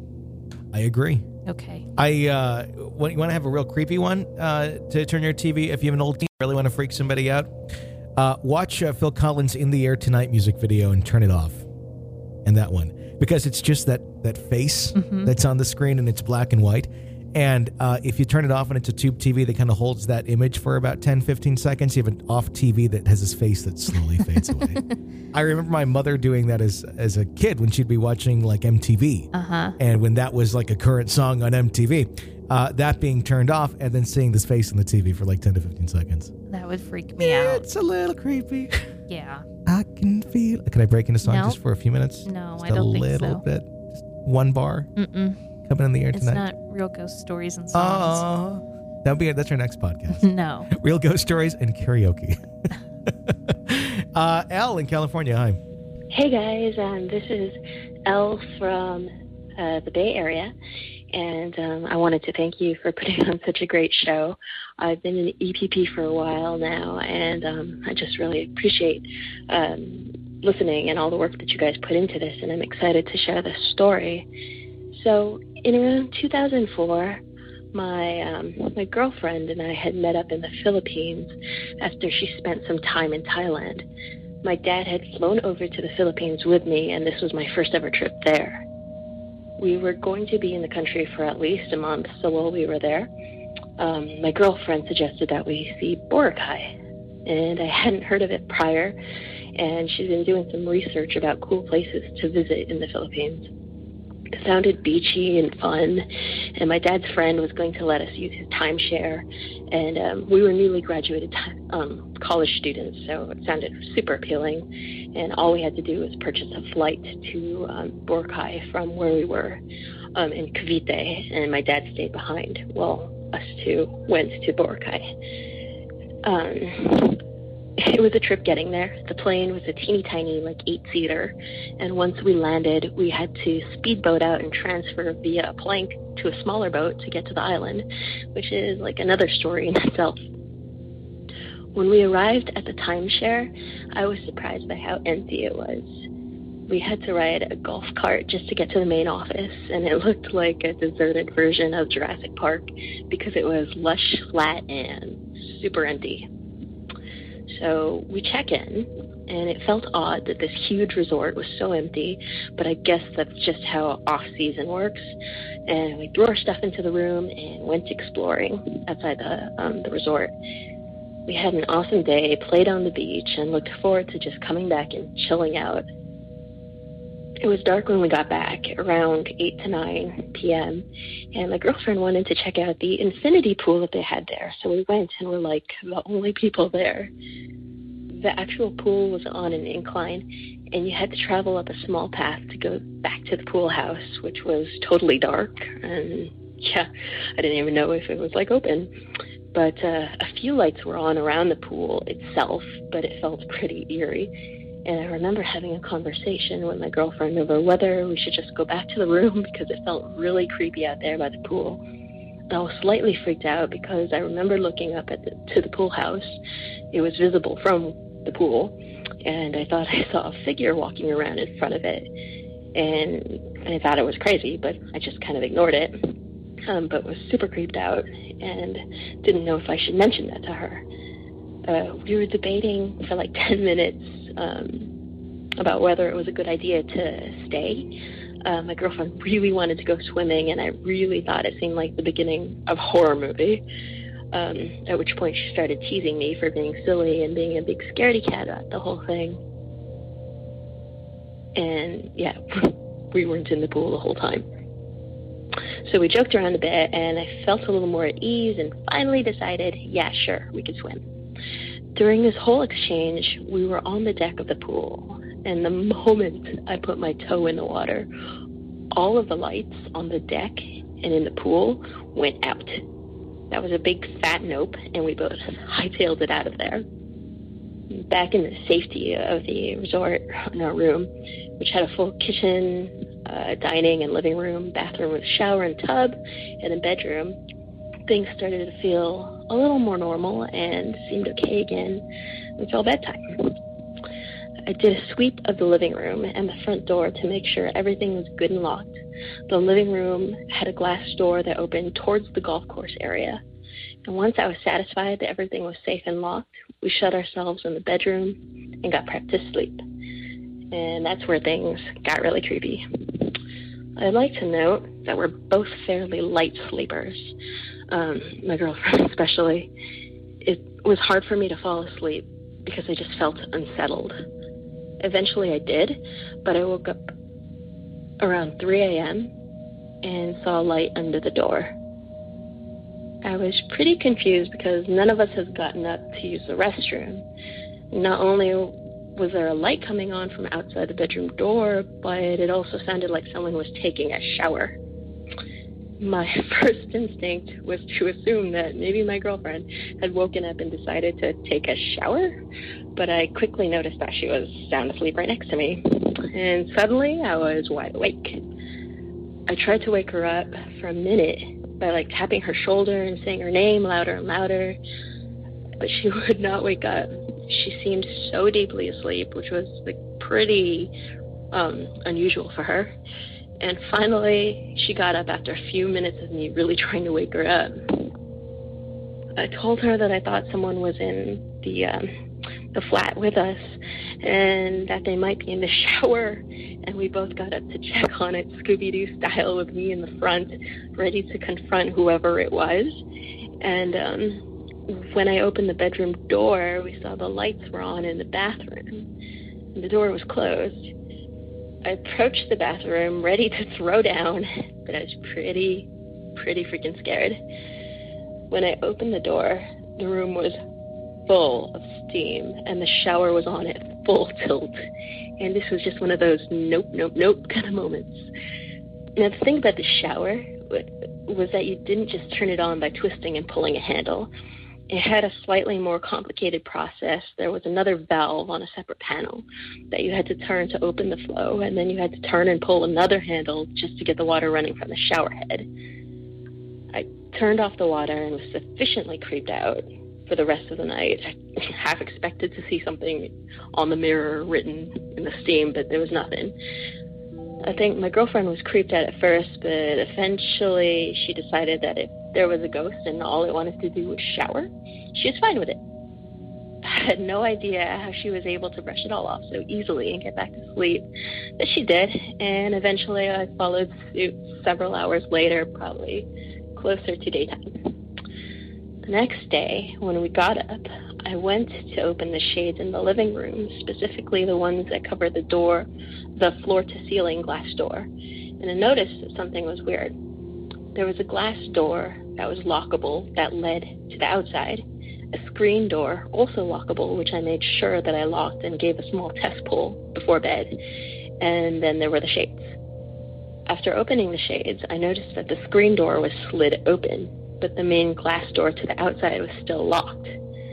I agree. Okay. I uh, want, you want to have a real creepy one uh, to turn your T V if you have an old T V, really want to freak somebody out? Uh, watch uh, Phil Collins' In the Air Tonight music video and turn it off. And that one. Because it's just that, that face mm-hmm. that's on the screen and it's black and white. And uh, if you turn it off and it's a tube T V that kind of holds that image for about ten, fifteen seconds, you have an off T V that has his face that slowly fades away. I remember my mother doing that as as a kid when she'd be watching like M T V. Uh-huh. And when that was like a current song on M T V, uh, that being turned off and then seeing this face on the T V for like ten to fifteen seconds. That would freak me out. It's a little creepy. Yeah. I can feel... Can I break into song No. just for a few minutes? No, just I don't a think little so. bit. Just one bar Mm-mm. coming in the air It's tonight. not real ghost stories and songs. Oh, that'll be that's our next podcast. No. Real ghost stories and karaoke. uh, Elle in California. Hi. Hey guys, um, this is Elle from uh, the Bay Area, and um, I wanted to thank you for putting on such a great show. I've been in E P P for a while now, and um, I just really appreciate um, listening and all the work that you guys put into this, and I'm excited to share this story. So, in around two thousand four, my um, my girlfriend and I had met up in the Philippines after she spent some time in Thailand. My dad had flown over to the Philippines with me, and this was my first ever trip there. We were going to be in the country for at least a month, so while we were there, um, my girlfriend suggested that we see Boracay, and I hadn't heard of it prior, and she'd been doing some research about cool places to visit in the Philippines. It sounded beachy and fun, and my dad's friend was going to let us use his timeshare, and um, we were newly graduated um, college students, so it sounded super appealing, and all we had to do was purchase a flight to um, Boracay from where we were um, in Cavite, and my dad stayed behind. Well, us two went to Boracay. Um, It was a trip getting there. The plane was a teeny tiny, like eight-seater, and once we landed, we had to speedboat out and transfer via a plank to a smaller boat to get to the island, which is like another story in itself. When we arrived at the timeshare, I was surprised by how empty it was. We had to ride a golf cart just to get to the main office, and it looked like a deserted version of Jurassic Park because it was lush, flat, and super empty. So we check in, and it felt odd that this huge resort was so empty, but I guess that's just how off-season works. And we threw our stuff into the room and went exploring outside the um, the resort. We had an awesome day, played on the beach, and looked forward to just coming back and chilling out. It was dark when we got back, around eight to nine p.m., and my girlfriend wanted to check out the infinity pool that they had there, so we went and were like the only people there. The actual pool was on an incline, and you had to travel up a small path to go back to the pool house, which was totally dark, and yeah, I didn't even know if it was like open. But uh, a few lights were on around the pool itself, but it felt pretty eerie. And I remember having a conversation with my girlfriend over whether we should just go back to the room because it felt really creepy out there by the pool. And I was slightly freaked out because I remember looking up at the, to the pool house. It was visible from the pool, and I thought I saw a figure walking around in front of it. And I thought it was crazy, but I just kind of ignored it, um, but was super creeped out and didn't know if I should mention that to her. Uh, we were debating for like ten minutes um, about whether it was a good idea to stay. Uh, my girlfriend really wanted to go swimming, and I really thought it seemed like the beginning of a horror movie, um, at which point she started teasing me for being silly and being a big scaredy cat about the whole thing. And yeah, we weren't in the pool the whole time. So we joked around a bit, and I felt a little more at ease and finally decided, yeah, sure, we could swim. During this whole exchange, we were on the deck of the pool, and the moment I put my toe in the water, all of the lights on the deck and in the pool went out. That was a big fat nope, and we both hightailed it out of there. Back in the safety of the resort in our room, which had a full kitchen, uh, dining and living room, bathroom with shower and tub, and a bedroom, things started to feel a little more normal and seemed okay again until bedtime. I did a sweep of the living room and the front door to make sure everything was good and locked. The living room had a glass door that opened towards the golf course area. And once I was satisfied that everything was safe and locked, we shut ourselves in the bedroom and got prepped to sleep. And that's where things got really creepy. I'd like to note that we're both fairly light sleepers, um, my girlfriend especially. It was hard for me to fall asleep because I just felt unsettled. Eventually I did, but I woke up around three a.m. and saw a light under the door. I was pretty confused because none of us has gotten up to use the restroom. Not only was there a light coming on from outside the bedroom door, but it also sounded like someone was taking a shower. My first instinct was to assume that maybe my girlfriend had woken up and decided to take a shower, but I quickly noticed that she was sound asleep right next to me, and suddenly I was wide awake. I tried to wake her up for a minute by like tapping her shoulder and saying her name louder and louder, but she would not wake up. She seemed so deeply asleep, which was like pretty um, unusual for her. And finally, she got up after a few minutes of me really trying to wake her up. I told her that I thought someone was in the um, the flat with us and that they might be in the shower. And we both got up to check on it, Scooby-Doo style, with me in the front, ready to confront whoever it was. And um, when I opened the bedroom door, we saw the lights were on in the bathroom. And the door was closed. I approached the bathroom, ready to throw down, but I was pretty, pretty freaking scared. When I opened the door, the room was full of steam, and the shower was on at full tilt. And this was just one of those nope, nope, nope kind of moments. Now, the thing about the shower was that you didn't just turn it on by twisting and pulling a handle. It had a slightly more complicated process. There was another valve on a separate panel that you had to turn to open the flow, and then you had to turn and pull another handle just to get the water running from the shower head. I turned off the water and was sufficiently creeped out for the rest of the night. I half expected to see something on the mirror written in the steam, but there was nothing. I think my girlfriend was creeped out at first, but eventually she decided that if there was a ghost and all it wanted to do was shower, she was fine with it. I had no idea how she was able to brush it all off so easily and get back to sleep, but she did, and eventually I followed suit several hours later, probably closer to daytime. The next day, when we got up, I went to open the shades in the living room, specifically the ones that covered the door, the floor-to-ceiling glass door, and I noticed that something was weird. There was a glass door that was lockable that led to the outside, a screen door, also lockable, which I made sure that I locked and gave a small test pull before bed, and then there were the shades. After opening the shades, I noticed that the screen door was slid open, but the main glass door to the outside was still locked.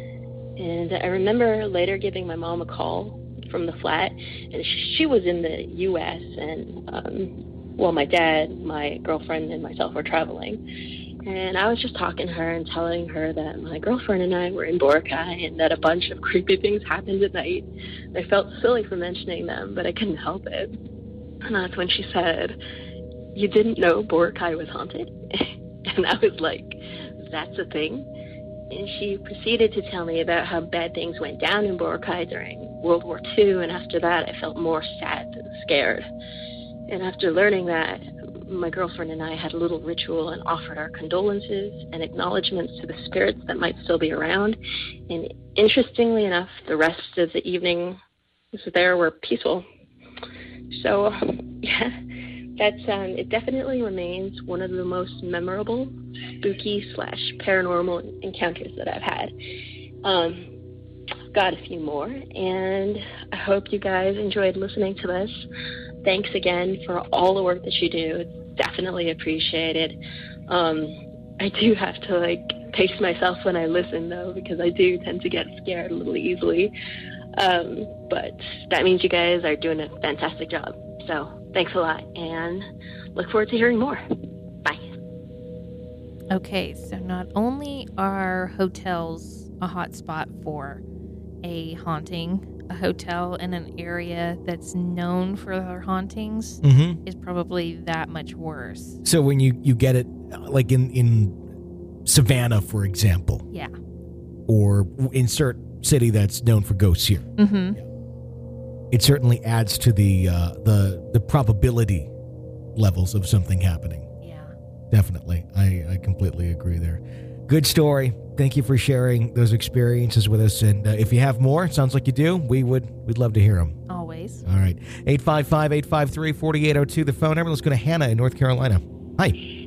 And I remember later giving my mom a call from the flat, and she was in the U S, and, um, well, my dad, my girlfriend, and myself were traveling. And I was just talking to her and telling her that my girlfriend and I were in Boracay and that a bunch of creepy things happened at night. I felt silly for mentioning them, but I couldn't help it. And that's when she said, "You didn't know Boracay was haunted?" And I was like, "That's a thing?" And she proceeded to tell me about how bad things went down in Boracay during World War Two, and after that I felt more sad than scared. And after learning that, my girlfriend and I had a little ritual and offered our condolences and acknowledgments to the spirits that might still be around. And interestingly enough, the rest of the evening there were peaceful. So, yeah, that's um, it definitely remains one of the most memorable, spooky slash paranormal encounters that I've had. Um, I've got a few more, and I hope you guys enjoyed listening to this. Thanks again for all the work that you do. It's definitely appreciated. Um, I do have to, like, pace myself when I listen, though, because I do tend to get scared a little easily. Um, but that means you guys are doing a fantastic job. So thanks a lot, and look forward to hearing more. Bye. Okay, so not only are hotels a hot spot for a haunting, a hotel in an area that's known for their hauntings Mm-hmm. is probably that much worse. So when you, you get it, like in, in Savannah, for example, Yeah. or insert city that's known for ghosts here, Mm-hmm. it certainly adds to the uh, the the probability levels of something happening. Yeah. Definitely. I, I completely agree there. Good story. Thank you for sharing those experiences with us. And uh, if you have more, it sounds like you do, we would, we'd love to hear them. Always. All right. eight five five, eight five three, four eight zero two, the phone number. Let's go to Hannah in North Carolina. Hi.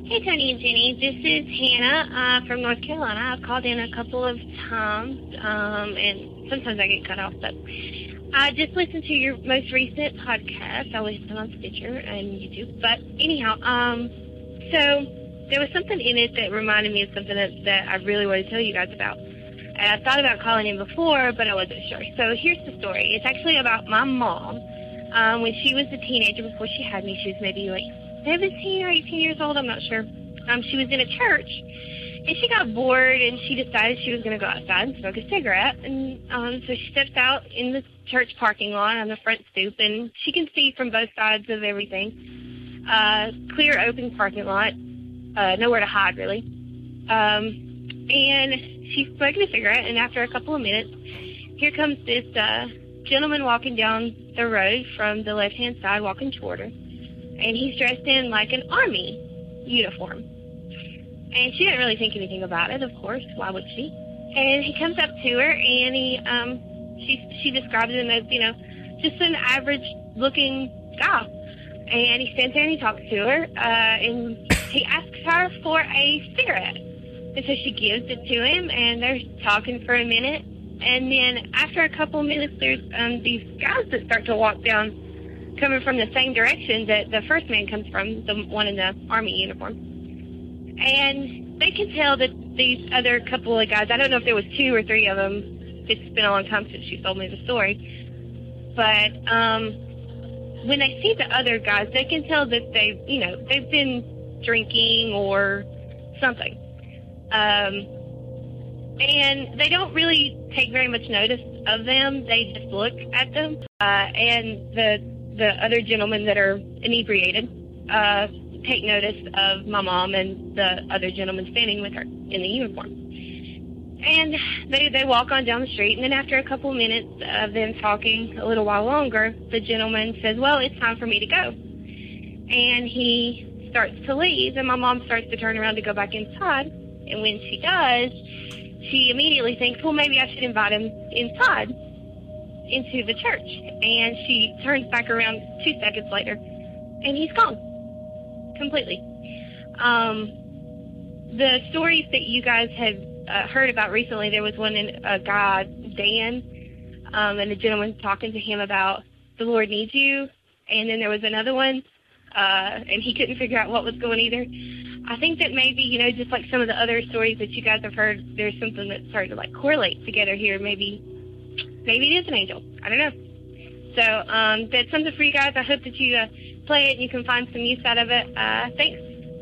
Hey, Tony and Jenny. This is Hannah uh, from North Carolina. I've called in a couple of times, um, and sometimes I get cut off, but I just listened to your most recent podcast. I listen on Stitcher and YouTube. But anyhow, um, so there was something in it that reminded me of something that, that I really want to tell you guys about. And I thought about calling in before, but I wasn't sure. So here's the story. It's actually about my mom. Um, when she was a teenager, before she had me, she was maybe like seventeen or eighteen years old, I'm not sure. Um, she was in a church, and she got bored, and she decided she was going to go outside and smoke a cigarette. And um, so she steps out in the church parking lot on the front stoop, and she can see from both sides of everything. Uh, clear, open parking lot, uh, nowhere to hide, really. Um, and she's smoking a cigarette, and after a couple of minutes, here comes this uh, gentleman walking down the road from the left-hand side, walking toward her. And he's dressed in like an army uniform. And she didn't really think anything about it, of course. Why would she? And he comes up to her, and he, um, she, she describes him as, you know, just an average-looking guy. And he stands there and he talks to her, uh, and he asks her for a cigarette. And so she gives it to him, and they're talking for a minute. And then after a couple of minutes, there's um, these guys that start to walk down, coming from the same direction that the first man comes from, the one in the army uniform. And they can tell that these other couple of guys, I don't know if there was two or three of them, it's been a long time since she told me the story, but um, when they see the other guys, they can tell that they've, you know, they've been drinking or something. Um, and they don't really take very much notice of them. They just look at them. Uh, and the the other gentlemen that are inebriated uh, take notice of my mom and the other gentleman standing with her in the uniform. And they, they walk on down the street, and then after a couple of minutes of them talking a little while longer, the gentleman says, well, it's time for me to go. And he starts to leave, and my mom starts to turn around to go back inside. And when she does, she immediately thinks, well, maybe I should invite him inside into the church. And she turns back around two seconds later, and he's gone completely. Um, the stories that you guys have uh, heard about recently, there was one in a guy, Dan, um, and a gentleman talking to him about the Lord needs you. And then there was another one, uh, and he couldn't figure out what was going either. I think that maybe, you know, just like some of the other stories that you guys have heard, there's something that started to like correlate together here. Maybe Maybe it is an angel. I don't know. So um, that's something for you guys. I hope that you uh, play it and you can find some use out of it. Uh, thanks.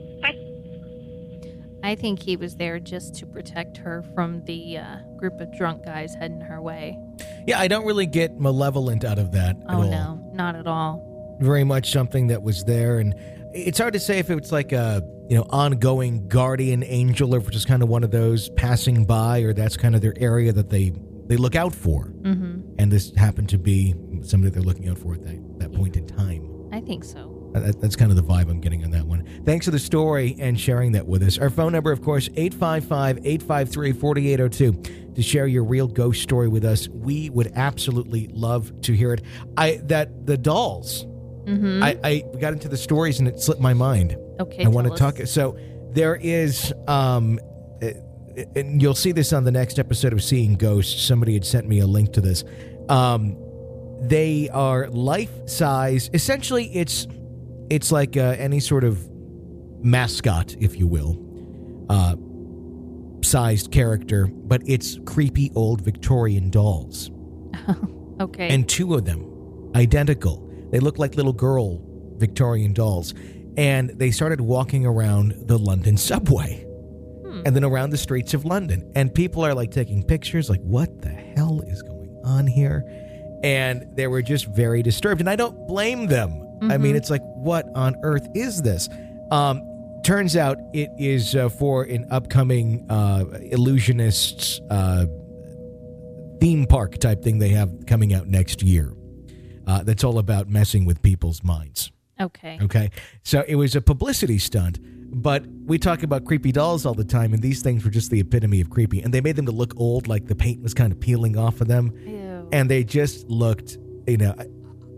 Bye. I think he was there just to protect her from the uh, group of drunk guys heading her way. Yeah, I don't really get malevolent out of that oh, at all. no, not at all. Very much something that was there, and it's hard to say if it's like a, you know, ongoing guardian angel or if it's just kind of one of those passing by, or that's kind of their area that they they look out for. Mm-hmm. And this happened to be somebody they're looking out for at that, that point in time. I think so. That, that's kind of the vibe I'm getting on that one. Thanks for the story and sharing that with us. Our phone number, of course, eight five five, eight five three, four eight zero two. To share your real ghost story with us. We would absolutely love to hear it. I that the dolls. Mm-hmm. I, I got into the stories and it slipped my mind. Okay, I want to us. talk. So there is, um, and you'll see this on the next episode of Seeing Ghosts. Somebody had sent me a link to this. Um, they are life-size. Essentially, it's it's like uh, any sort of mascot, if you will, uh, sized character, but it's creepy old Victorian dolls. Okay. And two of them, identical. They look like little girl Victorian dolls. And they started walking around the London subway. Hmm. And then around the streets of London. And people are like taking pictures, like, what the hell is going on here? And they were just very disturbed. And I don't blame them. Mm-hmm. I mean, it's like, what on earth is this? Um, turns out it is uh, for an upcoming uh, illusionists uh, theme park type thing they have coming out next year. Uh, that's all about messing with people's minds. Okay. Okay. So it was a publicity stunt, but we talk about creepy dolls all the time, and these things were just the epitome of creepy. And they made them to look old, like the paint was kind of peeling off of them. Ew. And they just looked, you know,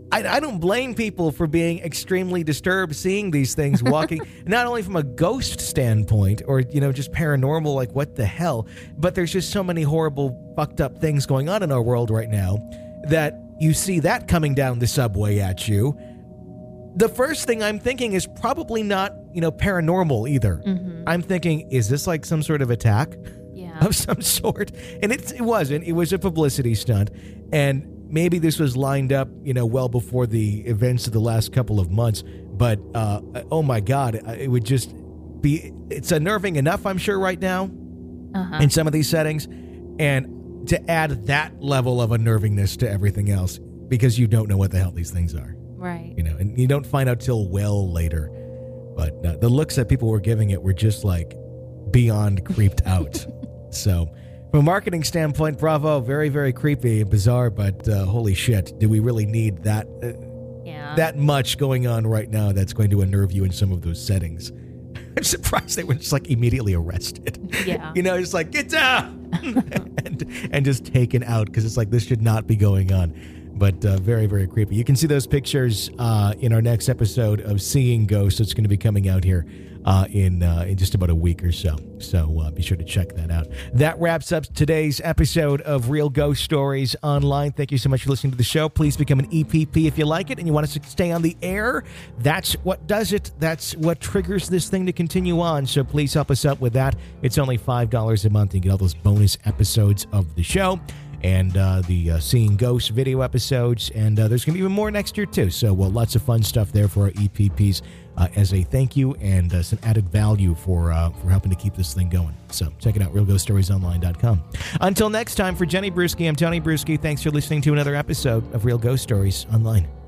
I, I don't blame people for being extremely disturbed seeing these things walking, not only from a ghost standpoint or, you know, just paranormal, like what the hell, but there's just so many horrible, fucked up things going on in our world right now that you see that coming down the subway at you. The first thing I'm thinking is probably not, you know, paranormal either. Mm-hmm. I'm thinking, is this like some sort of attack Yeah. of some sort? And it, it wasn't. It was a publicity stunt. And maybe this was lined up, you know, well before the events of the last couple of months. But, uh, oh my God, it would just be, it's unnerving enough, I'm sure, right now Uh-huh. in some of these settings. And to add that level of unnervingness to everything else, because you don't know what the hell these things are. Right. You know, and you don't find out till well later. But uh, the looks that people were giving it were just like beyond creeped out. So from a marketing standpoint, bravo, very, very creepy and bizarre, but uh, holy shit, do we really need that uh, Yeah. that much going on right now that's going to unnerve you in some of those settings? I'm surprised they were just like immediately arrested. Yeah. You know, it's like, get down! and, and just taken out because it's like, this should not be going on. But uh, very, very creepy. You can see those pictures uh, in our next episode of Seeing Ghosts. It's going to be coming out here uh, in uh, in just about a week or so. So uh, be sure to check that out. That wraps up today's episode of Real Ghost Stories Online. Thank you so much for listening to the show. Please become an E P P if you like it and you want us to stay on the air. That's what does it. That's what triggers this thing to continue on. So please help us out with that. It's only five dollars a month. You get all those bonus episodes of the show. And uh, the uh, Seeing Ghosts video episodes. And uh, there's going to be even more next year, too. So, well, lots of fun stuff there for our E P Ps uh, as a thank you and uh, some added value for uh, for helping to keep this thing going. So, check it out, real ghost stories online dot com. Until next time, for Jenny Bruschi, I'm Tony Bruschi. Thanks for listening to another episode of Real Ghost Stories Online.